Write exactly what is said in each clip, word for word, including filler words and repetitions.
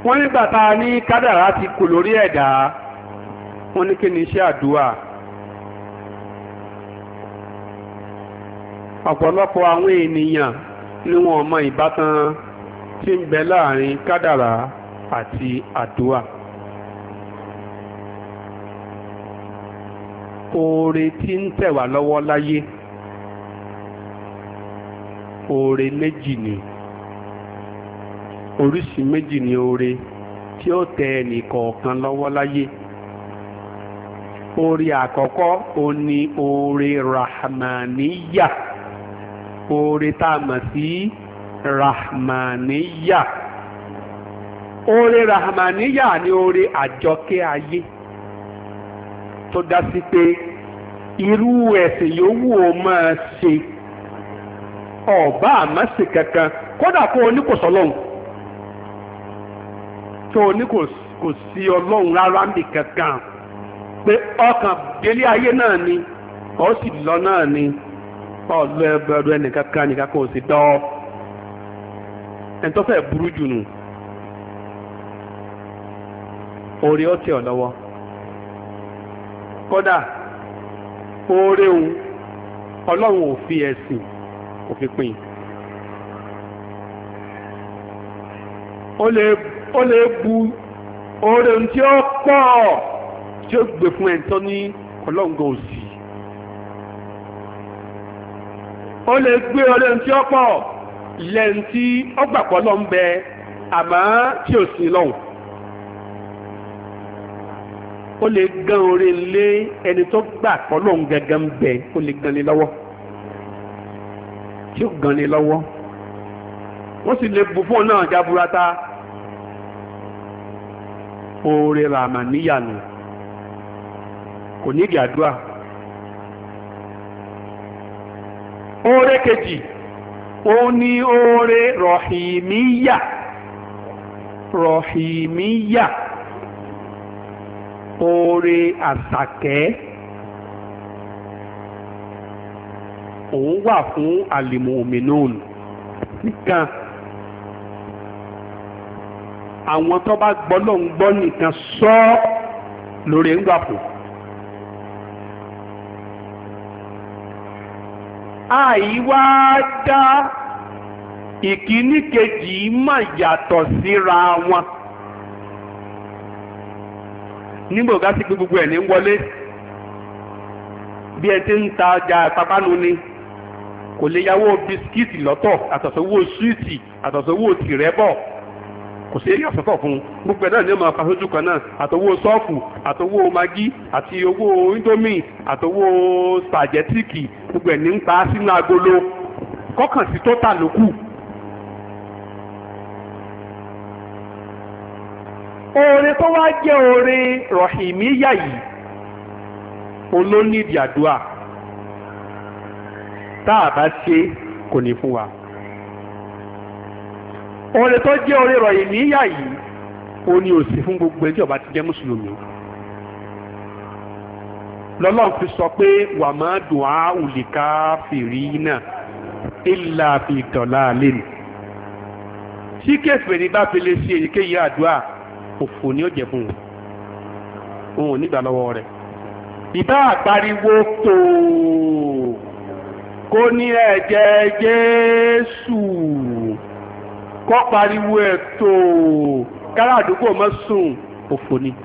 wọ́n nígbà tá a ní kádàrá ti kò lórí ẹ̀dá wọ́n ní kí ni iṣẹ́ àdúrà. ọ̀pọ̀lọpọ̀ àwọn ènìyàn ni wọ́n mọ ìbátan tí ń bẹ láàrin kádàrá àti àdúrà. oore tí ń tẹ̀ wá lọ́wọ́ láyé oore méjì ni oríṣi méjì ni oore tí ó tẹ ẹnì kọ̀ọ̀kan lọ́wọ́ láyé. oore àkọ́kọ́ ó ní oore rahmaniya oore tá a mọ̀ sí rahmaniya oore rahmaniya ni oore àjọkẹ́ ayé tó dá sí pé irú ẹ̀sìn yòówù ó máa ṣe ọba àmọ́sí kankan kódà kó o ní kò sọlọ́hún tó o ní kò sí ọlọ́hun rárá níbi kankan pé ọkàn délé ayé náà ni ọ sì lọ náà ni ọlọ ẹbẹrù ẹnìkankan nìkan kò sí dọ́ ẹni tó fẹ́ burú jù nù orí ó tẹ̀ ọ́ lọ́wọ́ kódà oore òun ọlọ́run ò fi ẹ̀sìn kò fi pín ó lè ó lè bu oore ohun tí ó pọ̀ tí ó gbé fún ẹni tó ní ọlọ́run gan òsì ó lè gbé oore ohun tí ó pọ̀ lẹ́yìn tí ó gbàpọ̀ lọ́ ń bẹ àmọ́ tí ò sí lọ́hùn ó lè gan oore lé ẹni tó gbàpọ̀ lọ́hùn gẹ́gẹ́ ń bẹ ó lè gan ni lọ́wọ́ tí ó gan ni lọ́wọ́ wọ́n sì lè bù fún ọ náà jaburata oore ràmà níyànú kò ní ìdí àdúrà. oore kejì ó ní oore rọ̀hìmíyà rọ̀hìmíyà oore àsàkẹ́ òun wà fún àlìmọ̀mìnún nìkan àwọn tó bá gbọ́lọ́ ń gbọ́ nìkan sọ lórí ń gbà fún. àìwá dá ìkíní kejì mà yàtọ̀ síra wọn nígbà ọ̀gá sí pé gbogbo ẹ̀ ní ń wọlé bí ẹ ti ń ta ọjà ìpápánu ni kò lè yáwó bisikíìtì lọ́tọ̀ àtọ̀sọ́wọ́ súwìtì àtọ̀sọ́wọ́ tìrẹ́bọ̀ kò sí èrè ọ̀sọ̀tọ̀ fún un gbogbo ẹ̀ náà ní ọmọ afásójú kan náà àtọwọ́ sọ́ọ̀fù àtọwọ́ magi àti owó indomie àtọwọ́ spaghetti gbogbo ẹ̀ ní ń pa sínú agolo kọ́kàn sí tó tà lókù. oore tó wá jẹ́ oore rọ̀hìmíyà yìí olóníìdì àdúrà tá a bá ṣe kò ní fún wa. oore tó jẹ́ oore rọ̀hìmíyà yìí ó ní òsì fún gbogbo ẹni tí ó bá ti jẹ́ mùsùlùmí. lọ́lọ́run fi sọ pé wà má dùn á òlìkà fìrí náà ìlà fi dọ̀là lẹ́nu. tí kèfèrí bá fi lè ṣe èyíkéyìí àdúrà òfò ni ó jẹ fún un òun ò nígbà lọ́wọ́ rẹ̀. ìbá àpariwo tó kó ní ẹ̀jẹ̀ Jésù kọ́ pariwo ẹ̀ tó kára àdúgbò mọ́ sùn òfò ni.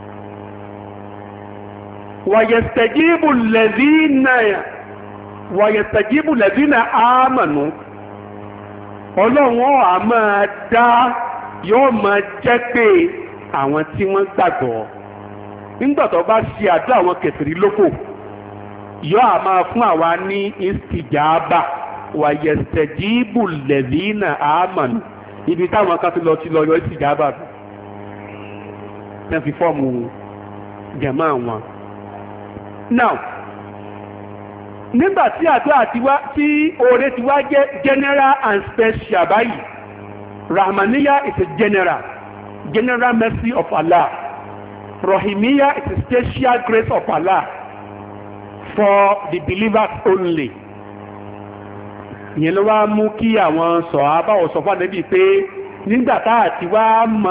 wàyẹ̀sẹ̀jíbù lẹ́dínà wàyẹ̀sẹ̀jíbù lẹ́dínà ámànú ọlọ́run á máa dá yóò máa jẹ́ pé àwọn tí wọ́n gbàgbọ́ nígbà tó bá ṣe àdúrà àwọn kèfèrí lóko yóò á máa fún àwa ní istijaba wàyẹ̀sẹ̀jíbù lẹ́dínà ámànú ibi táwọn kan ti lọ ti lọ yọ istijaba bí wọ́n fi fọ́ọ̀mù jẹ̀mọ́ àwọn. now nígbà tí àdúrà ti wá tí oore ti wá jẹ́ general and special báyìí rahmaniya is a general general mercy of Allah rahimiya is a special grace of Allah for the believers only. ìyẹn ló wá mú kí àwọn sọ̀hábà ó sọ fún Ànábì pé nígbà tá a ti wá mọ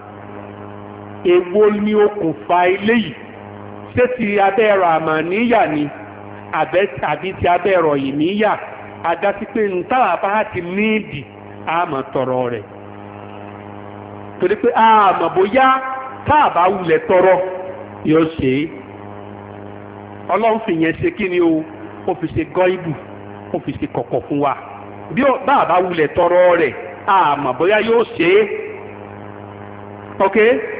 èwo ni okùnfà eléyìí ṣé ti abẹ́ ẹ̀rọ àmàníyà ni àbí ti abẹ́ ẹ̀rọ yìí níyà àdásí pé ń táwà bá ti níìdì àmọ́ tọrọ rẹ̀ torí pé àmọ́ bóyá táàbá wulẹ̀ tọrọ yóò ṣe é ọlọ́run fi yẹn ṣe kí ni o ó fi ṣe gọ́ìbù ó fi ṣe kọ̀kọ̀ fún wa bí bàbá wulẹ̀ tọrọ rẹ̀ àmọ́ bóyá yóò ṣe é ok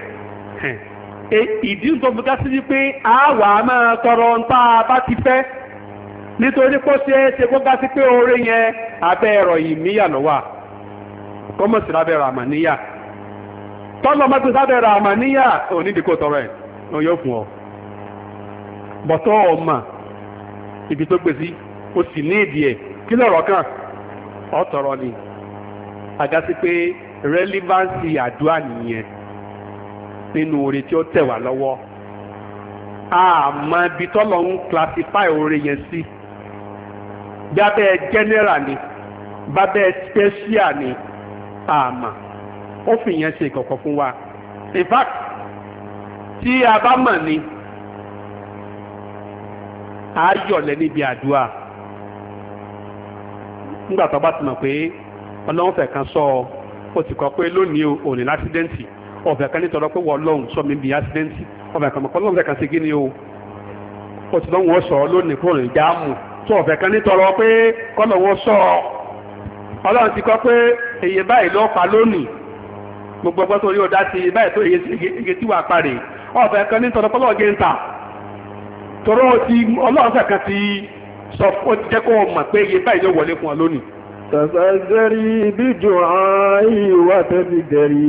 ìdí tó fi ká sí wípé àwa máa tọrọ ń tá a bá ti fẹ́ nítorí kó ṣe é ṣe kó ká sí pé oore yẹn abẹ́ ẹ̀rọ ìmíyà ló wà kọ́mọ̀sí lábẹ́ ẹ̀rọ àmàníyà tọ́lọ́ mọ́tò sábẹ́ ẹ̀rọ àmàníyà onídìí kò tọrọ ẹ̀ ló yóò fún ọ bọ̀tọ́ ọmọ ibi tó gbé sí ó sì ní ìdí ẹ̀ kí lọ́rọ̀ kan ọ tọrọ ni àgásí pé rẹ́lívánsì àdúrà nìyẹn nínú oore tí ó tẹ̀ wá lọ́wọ́ àmọ́ ibi tọ́lọ̀ ń classify oore yẹn sí bí abẹ́ general ni bábẹ́ special ni àmọ́ ó fi yẹn ṣe ìkọ̀kọ̀ fún wa in fact tí a bá mọ̀ ni a yọ̀lẹ̀ níbi àdúrà nígbà tó bá ti mọ̀ pé ọlọ́run fẹ̀ kan sọ ọ ó ti kọ́ pé lónìí ò ní lásídẹ́ǹtì ọ̀fẹ́ kan nítorí pé wọ́n lọ́hùn sọ mi bí ásídẹ́ǹtì ọ̀fẹ́ kan mọ̀ ọlọ́run fẹ̀ kan sí kí ni o ó ti lọ́hùn ó sọ ọ lónìí kúrò ní jáàmù tó ọ̀fẹ́ kan nítorí pé kọ́lọ́hùn ó sọ ọ ọlọ́run ti kọ́ pé èyí báyìí ló pa lónìí gbogbo ọgbọ́n tó rí ọ̀dá ti báyìí tó èyí tí wà parí ọ̀fẹ́ kan nítorí pé ọlọ́run gé ń ta tọrọ ti ọlọ́run fẹ̀ kan ti sọ ó ti jẹ́ kó o mọ̀ pé iye báyìí ló wọlé fún ọ lónìí. tàbí bíjọ ààyè wà tẹ́bí gẹ̀rí.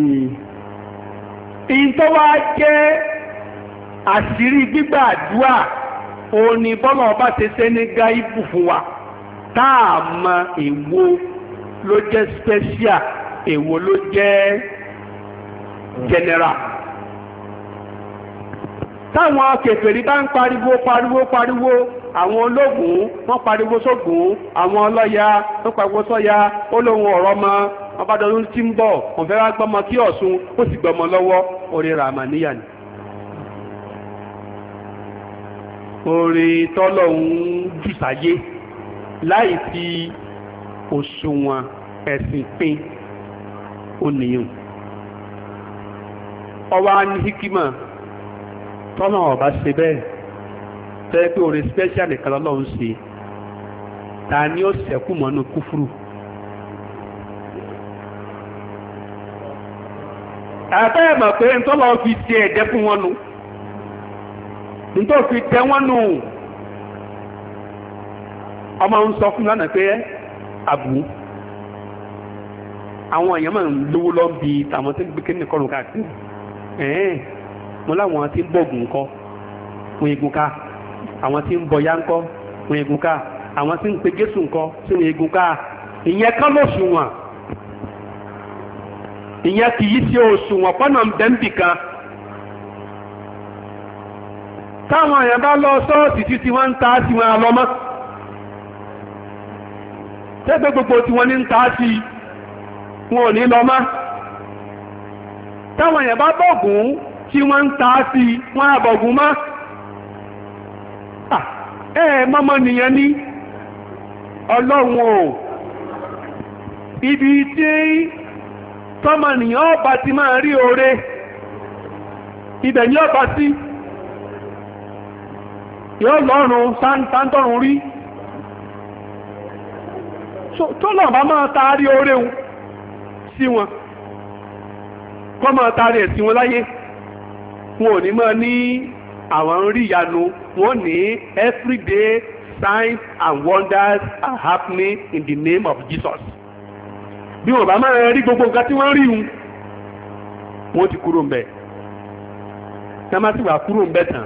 ìyíntọ́ wá jẹ́ àṣírí gbígbà àdúrà òun ni bọ́lá ọba ti ṣe ní gáíbù fún wa tá a mọ èwo ló jẹ́ special èwo ló jẹ́ general. táwọn kèfèrí bá ń pariwo pariwo pariwo àwọn ológun wọ́n pariwo sógun àwọn ọlọ́ya wọ́n pariwo sọ́ya ó lóhun ọ̀rọ̀ mọ́ ọbádọ́dún tí ń bọ̀ wọ́n fẹ́ wá gbọ́mọ kí Ọ̀ṣun ó sì gbọ́mọ lọ́wọ́ orí ràmàníyà ni. orí tọ́lọ́hún jùsáyé láì fi òṣùwọ̀n ẹ̀sìn pín ó nìyàn. ọwọ́ ní hikima tọ́nà ọba ṣe bẹ́ẹ̀ tẹ́ pé orí special nìkan lọ́lọ́run ṣe ta ni ó ṣẹ́kù mọ́nú kúfúrú. àbẹ́ mọ̀ pé ntọ́lọ́ fi ṣe ẹ̀jẹ̀ fún wọn nù ntọ́ fi tẹ́ wọn nù ọmọ ń sọ fún lánàá pé àbú àwọn èèyàn máa ń lówó lọ́ bí tàwọn tí ń gbé kíní kọ́nù káàkiri ẹ̀ẹ́n mo láwọn tí ń bọ̀gùn ńkọ́ fún egun ká àwọn tí ń bọ̀yá ńkọ́ fún egun ká àwọn tí ń pe Jésù ńkọ́ sínú egun ká ìyẹn kán lóṣùwọ̀n ìyẹn kì í ṣe òṣùwọ̀n pọ́nà bẹ́ńbì kan táwọn èèyàn bá lọ sọ́ọ̀sì títí wọ́n ń ta sí wọn àlọ́mọ́ tẹ́gbẹ́ gbogbo tí wọ́n ní ń ta sí wọn ò ní lọ mọ́ táwọn èèyàn bá bọ̀gùn tí wọ́n ń ta sí wọn àbọ̀gùn mọ́ ẹ̀ mọ́mọ́ nìyẹn ní ọlọ́run o ibi tí tọ́mọnìyàn ọba ti máa rí oore ibẹ̀ ní ọba sí yóò lọ́rùn sáńtọ́rùn rí tó lọ bá máa taari oore sí wọn kọ́ máa taari ẹ̀ sí wọn láyé wọn ò ní máa ní àwọn ń rí ìyanu wọn ní everyday signs and wonders are happening in the name of Jesus bí wọ́n bá máa rí gbogbo nǹkan tí wọ́n rí un wọ́n ti kúrò ń bẹ̀ tí wọ́n bá sì wà kúrò ń bẹ̀ tán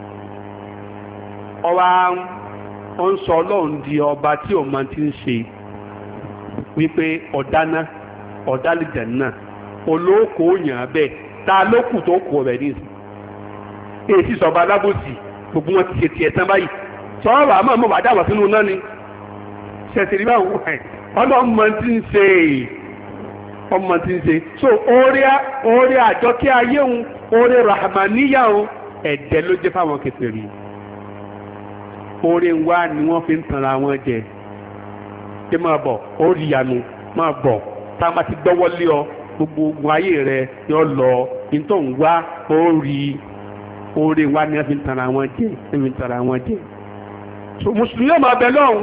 ọba ń sọ ọlọ́run di ọba tí òun máa ti ń ṣe wípé ọ̀dáná ọ̀dálìjẹ̀ náà olóòkó yàn bẹ́ẹ̀ ta ló kù tó kù ọ̀bẹ̀ ní ìsìn èyí sì sọba alábòsí gbogbo wọn ti ṣe tiẹ̀ tán báyìí sọ́ọ̀rọ̀ àmọ́ àmọ́ bàdá wà sínú náà ni ṣẹ̀ṣẹ̀ rí báwo ọlọ́run máa ti ń ṣe ọmọ tí ń ṣe so orí orí àjọkẹ́ ayé òun orí rahmaniya òun ẹ̀dẹ́ ló jẹ́ fáwọn kèfèrí orí wa ni wọ́n fi ń tanra wọn jẹ kí máa bọ̀ orí ìyanu máa bọ̀ tá a máa ti gbọ́wọ́ lé ọ gbogbo ogun ayé rẹ yọ lọ nítorí òun wá orí orí wa ni wọ́n fi ń tanra wọn jẹ wọ́n fi ń tanra wọn jẹ so mùsùlùmí yóò máa bẹ lọ́hùn.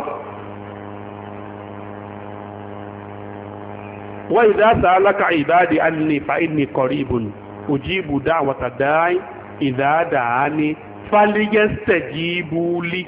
wa idha sa'alaka ibadi anni fa inni qaribun ujibu da'wata da'i idha da'ani falyastajibu li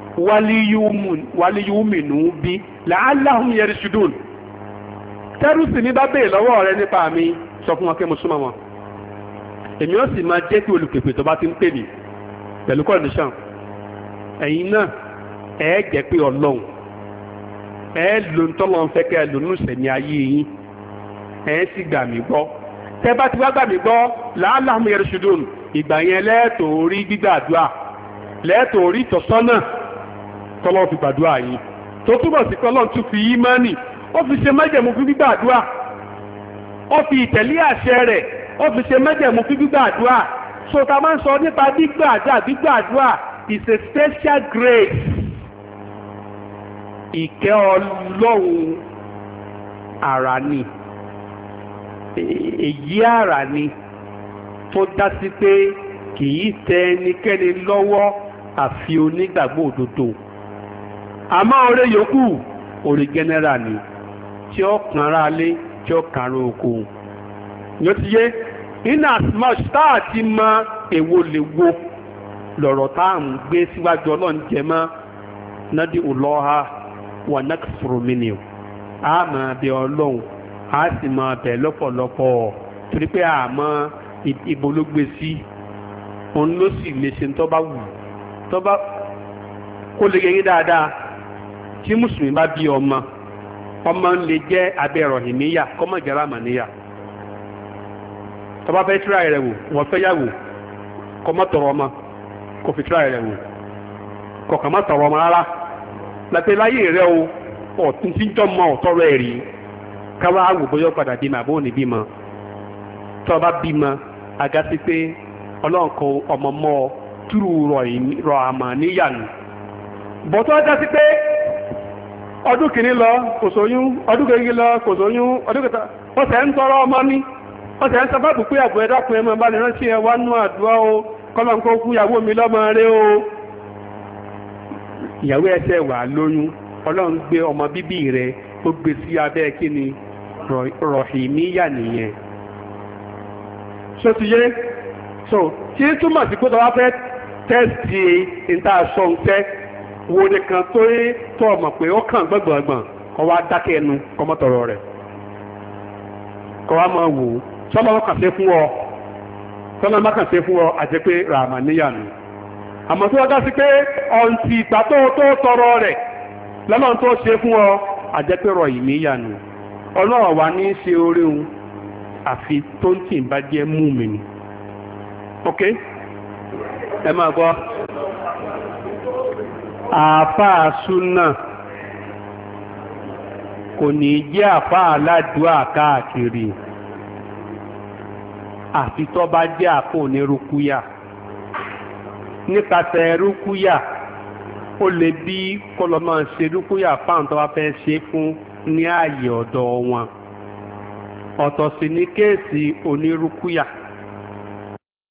waliyuminu bi la'allahum yarshudun. tẹ́rùsì ní bá bèèrè lọ́wọ́ rẹ nípa mi sọ fún wọn kí mo súnmọ́ wọn èmi ó sì máa jẹ́ kí olùpèpè tó bá ti ń pè mí pẹ̀lú condition ẹ̀yin náà ẹ jẹ́ pé ọlọ́run ẹ lò ń tọ́lọ́ ń fẹ́ kẹ́ ẹ lò ní ìsẹ̀mí ayé yín ẹ sì gbà mí gbọ́ tẹ́ bá ti wá gbà mí gbọ́ la'allahum yarshudun ìgbà yẹn lẹ́ẹ̀tọ́ rí gbígbàdúrà lẹ́ẹ̀tọ́ rí ìtọ́sọ́nà tọ́lọ́ fi gbàdúrà yín tó túbọ̀ sí pé ọlọ́run tún fi ìmánì ó fi ṣe májẹ̀mú fún gbígbàdúrà ó fi ìtẹ̀lé àṣẹ rẹ̀ ó fi ṣe májẹ̀mú fún gbígbàdúrà so ta máa ń sọ nípa gbígbàdúrà gbígbàdúrà is a special grace ìkẹ́ ọlọ́run àrà ni èyí àrà ni tó dá sí pé kì í tẹ ẹnikẹ́ni lọ́wọ́ àfi onígbàgbọ́ òdodo àmọ́ oore yòókù oore general ni tí ó kàn ara lé tí ó kàn ara oko yóò ti yé in as much tá a ti mọ èwo lè wo lọ̀rọ̀ tá à ń gbé síwájú ọlọ́run jẹ mọ́ nádì ọlọ́ha wà nákàsọ̀rọ̀ mi ni a máa bẹ ọlọ́run a sì máa bẹ lọ́pọ̀lọpọ̀ torí pé a mọ ibo ló gbé sí òun ló sì lè ṣe tó bá wù tó bá kó lè yẹyẹ dáadáa tí mùsùlùmí bá bí ọmọ ọmọ ń lè jẹ́ abẹ́ rọ̀hìníyà kọ́mọ̀ jẹ́ rámàníyà tó bá fẹ́ tíra rẹ̀ wò wọ́n fẹ́ yàwó kọ́mọ̀ tọrọ ọmọ kò fi tíra rẹ̀ wò kọ̀ọ̀kan má tọrọ ọmọ rárá lápẹ́ láyé rẹ̀ o ọ̀tún tí ń jọ mọ ọ̀tọ́ rẹ̀ rí káwá wò bóyá padà bímọ àbó ní bímọ tó bá bímọ agasi pé ọlọ́run kan ọmọ mọ́ ọ túrú rọ̀ àmàníyà nù bọ́tọ́ agasi pé ọdún kìíní lọ kò sóyún ọdún kìíní lọ kò sóyún ọdún kìíní wọ́n tẹ̀ ń tọrọ ọmọ ní wọ́n tẹ̀ ń sọ fáàbù pé àbọ̀ ẹ̀dá kun ẹ̀mọ́ bá lè rántí ẹ̀ wá nú àdúrà o kọ́lọ̀ ń kó kú ìyàwó mi lọ́mọ rẹ o ìyàwó ẹsẹ̀ wà lóyún ọlọ́run gbé ọmọ bíbí rẹ ó gbé sí abẹ́ kí ni rọ̀hìmíyà nìyẹn so ti yé so tí túmọ̀ sí pé tọ́wọ́ fẹ́ tẹ́sì ìta sọ̀ǹtẹ́ wo nìkan tó yé tó ọmọ pé ó kàn gbọ̀ngbọ̀ngbọ̀n kọ́ wá dákẹ́ ẹnu kọ́ mọ́tọ̀rọ̀ rẹ̀ kọ́ wá máa wò ó sọ́mọ́ wọn kàn sí fún ọ sọ́mọ́ wọn kàn sí fún ọ àti pé ràmà níyànú àmọ́ tó wá dá sí pé ọ̀ǹtì ìgbà tó tó tọrọ rẹ̀ lọ́nà tó ṣe fún ọ àjẹpẹ́rọ̀ yìí níyànú ọlọ́run wà ní ṣe orí òun àfi tó ń tì bá jẹ́ mú mi ni ok ẹ máa gbọ́ àáfàá súnà kò ní jẹ́ àáfàá aládùúà káàkiri àfi tó bá jẹ́ àpò ní rúkúyà nípasẹ̀ rúkúyà ó lè bí kọlọ́mọ ṣe rúkúyà fáwọn tó bá fẹ́ ṣe fún ní ààyè ọ̀dọ̀ wọn ọ̀tọ̀ sí ní kéèsì onírúkúyà